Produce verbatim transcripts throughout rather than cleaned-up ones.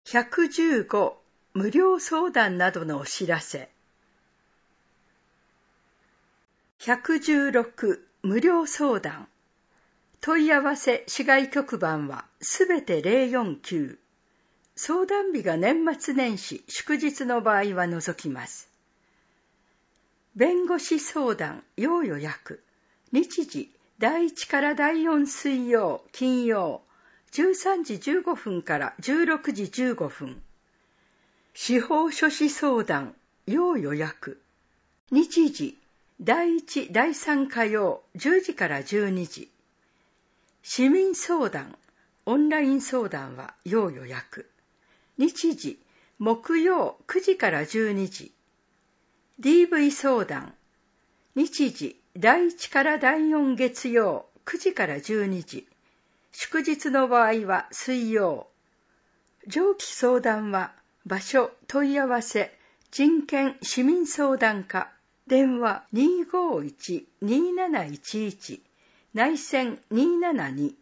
ひゃくじゅうご無料相談などのお知らせ。ひゃくじゅうろく無料相談。問い合わせ市外局番はすべてゼロよんきゅう。相談日が年末年始祝日の場合は除きます。弁護士相談要予約。日時だいいちからだいよん水曜金曜じゅうさんじじゅうごふんからじゅうろくじじゅうごふん。司法書士相談要予約。日時だいいちだいさん火曜じゅうじからじゅうにじ。市民相談オンライン相談は要予約。日時木曜くじからじゅうにじ。ディーブイ 相談日時だいいちからだいよん月曜くじからじゅうにじ。祝日の場合は水曜。上記相談は場所問い合わせ人権市民相談課電話 にーごーいち にーなないちいち 内線にーななに。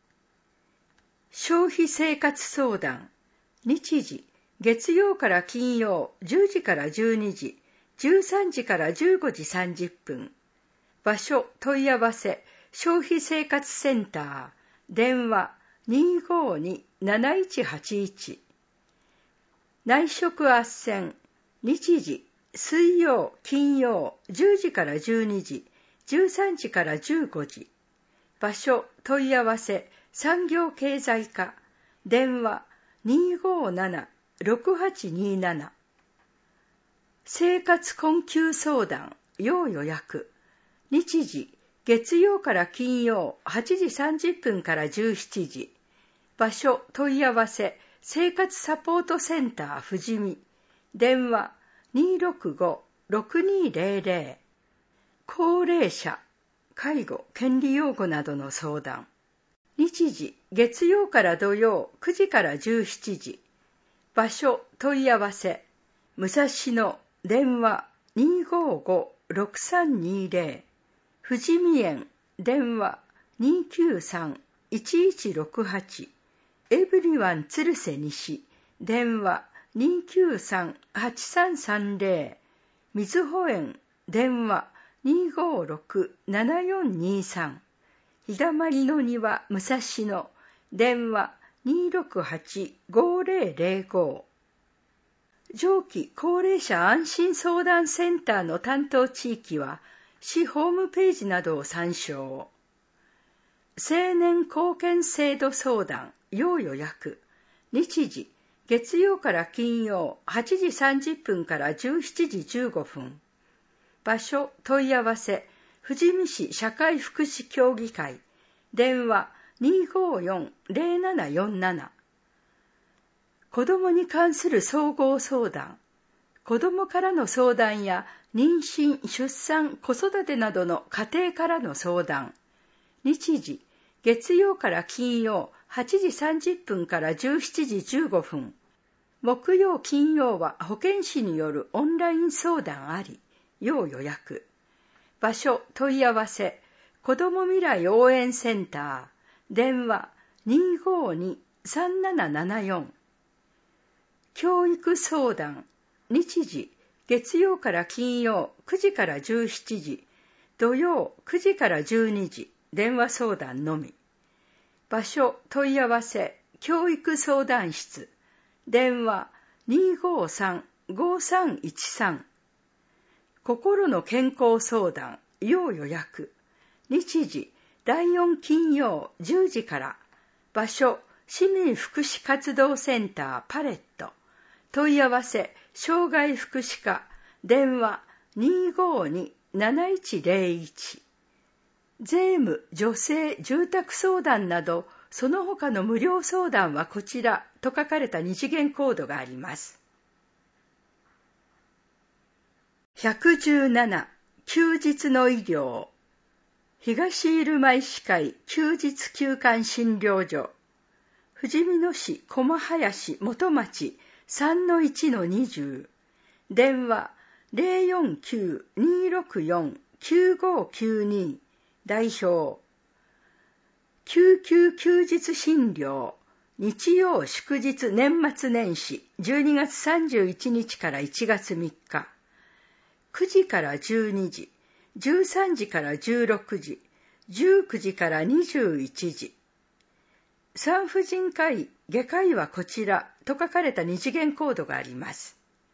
消費生活相談日時月曜から金曜じゅうじからじゅうにじじゅうさんじからじゅうごじさんじゅっぷん。場所問い合わせ消費生活センター電話 にーごーに なないちはちいち。内職斡旋日時水曜金曜じゅうじからじゅうにじじゅうさんじからじゅうごじ。場所問い合わせ産業経済課電話 にーごーなな ろくはちにーなな。生活困窮相談要予約。日時月曜から金曜はちじさんじゅっぷんからじゅうしちじ。場所問い合わせ生活サポートセンター富士見電話 にーろくご ろくにーゼロゼロ。高齢者介護権利擁護などの相談。日時月曜から土曜くじからじゅうしちじ。場所問い合わせ武蔵野電話 にーごーご ろくさんにーゼロ。富士見園電話 にーきゅうさん いちいちろくはち。エブリワン鶴瀬西電話 にーきゅうさん はちさんさんゼロ。瑞穂園電話 にーごーろく ななよんにーさん。日だまりの庭武蔵野電話 にーろくはち ごーゼロゼロご。上記高齢者安心相談センターの担当地域は市ホームページなどを参照。青年貢献制度相談要予約。日時月曜から金曜はちじさんじゅっぷんからじゅうしちじじゅうごふん。場所問い合わせ富士見市社会福祉協議会電話 にーごーよん ゼロななよんなな。子どもに関する総合相談。子どもからの相談や妊娠、出産、子育てなどの家庭からの相談。日時月曜から金曜はちじさんじゅっぷんからじゅうしちじじゅうごふん。木曜金曜は保健師によるオンライン相談あり要予約。場所問い合わせ子ども未来応援センター電話 にーごーに さんななななよん。教育相談日時月曜から金曜くじからじゅうしちじ土曜くじからじゅうにじ電話相談のみ。場所問い合わせ教育相談室電話 にーごーさん ごーさんいちさん。心の健康相談要予約。日時だいよん金曜じゅうじから。場所市民福祉活動センターパレット問い合わせ障害福祉課電話 にーごーに なないちゼロいち。税務女性住宅相談などその他の無料相談はこちらと書かれた二次元コードがあります。ひゃくじゅうなな休日の医療。東入間医師会休日休館診療所富士見野市駒林元町 さんのいちのにじゅう。電話 ゼロよんきゅう にーろくよん きゅうごーきゅうに。代表救急休日診療日曜祝日年末年始じゅうにがつさんじゅういちにちからいちがつみっか、くじからじゅうにじ、じゅうさんじからじゅうろくじ、じゅうくじからにじゅういちじ。産婦人科医、外科医はこちらと書かれた二次元コードがあります。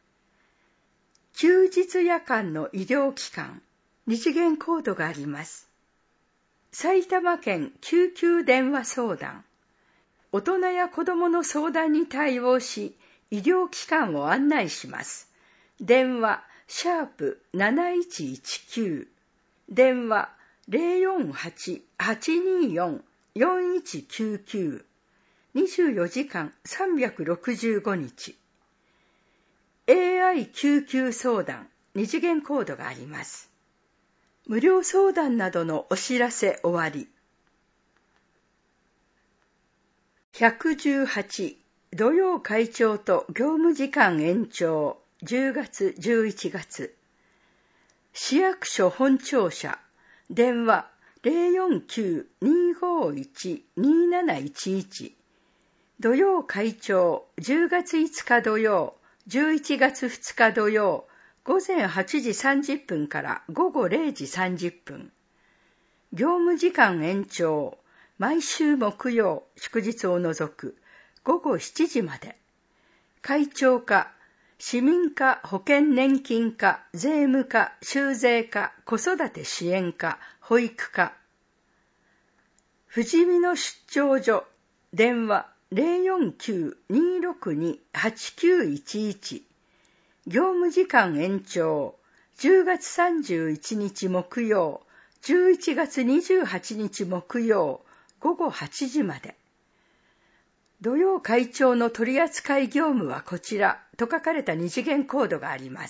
休日夜間の医療機関、二次元コードがあります。埼玉県救急電話相談。大人や子どもの相談に対応し、医療機関を案内します。電話、シャープなないちいちきゅう。電話、ゼロよんはち はちにーよん よんいちきゅうきゅう。にじゅうよじかんさんびゃくろくじゅうごにち。エーアイ 救急相談、二次元コードがあります。無料相談などのお知らせ終わり。ひゃくじゅうはち、土曜会長と業務時間延長、じゅうがつじゅういちがつ。市役所本庁舎、電話 ゼロよんきゅう にーごーいち にーなないちいち。土曜会長、じゅうがついつか土曜、じゅういちがつふつか土曜、ごぜんはちじさんじゅっぷんからごごれいじさんじゅっぷん。業務時間延長、毎週木曜、祝日を除く、ごごしちじまで。会長課、市民課、保険年金課、税務課、州税課、子育て支援課、保育課。富士見の出張所、電話ゼロよんきゅう にーろくに はちきゅういちいち。業務時間延長、じゅうがつさんじゅういちにち木曜、じゅういちがつにじゅうはちにち木曜、ごごはちじまで。土曜会長の取扱業務はこちらと書かれた二次元コードがあります。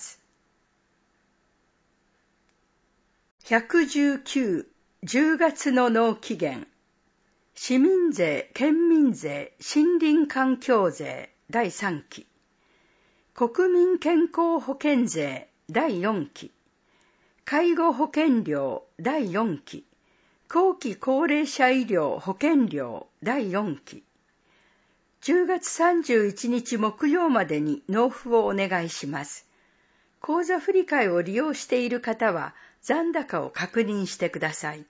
ひゃくじゅうきゅう、じゅうがつの納期限。市民税、県民税、森林環境税だいさんき。国民健康保険税だいよんき。介護保険料だいよんき。後期高齢者医療保険料だいよんき。じゅうがつさんじゅういちにち木曜までに納付をお願いします。口座振替を利用している方は残高を確認してください。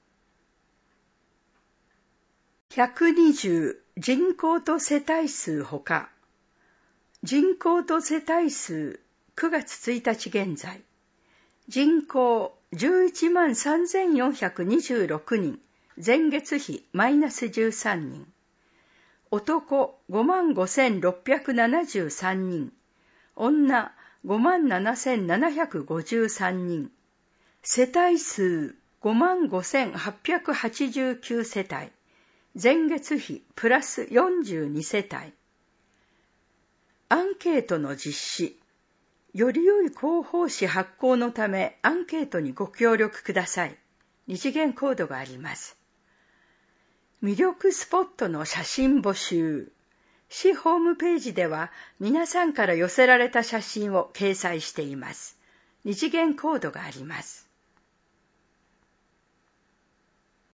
ひゃくにじゅう、人口と世帯数ほか。人口と世帯数くがつついたち現在。人口じゅういちまんさんぜんよんひゃくにじゅうろくにん、前月比マイナスじゅうさんにん。男ごまんごせんろっぴゃくななじゅうさんにん、女ごまんななせんななひゃくごじゅうさんにん。世帯数ごまんごせんはっぴゃくはちじゅうきゅう世帯、前月比プラスよんじゅうに世帯。アンケートの実施。より良い広報誌発行のためアンケートにご協力ください。二次元コードがあります。魅力スポットの写真募集。市ホームページでは皆さんから寄せられた写真を掲載しています。二次元コードがあります。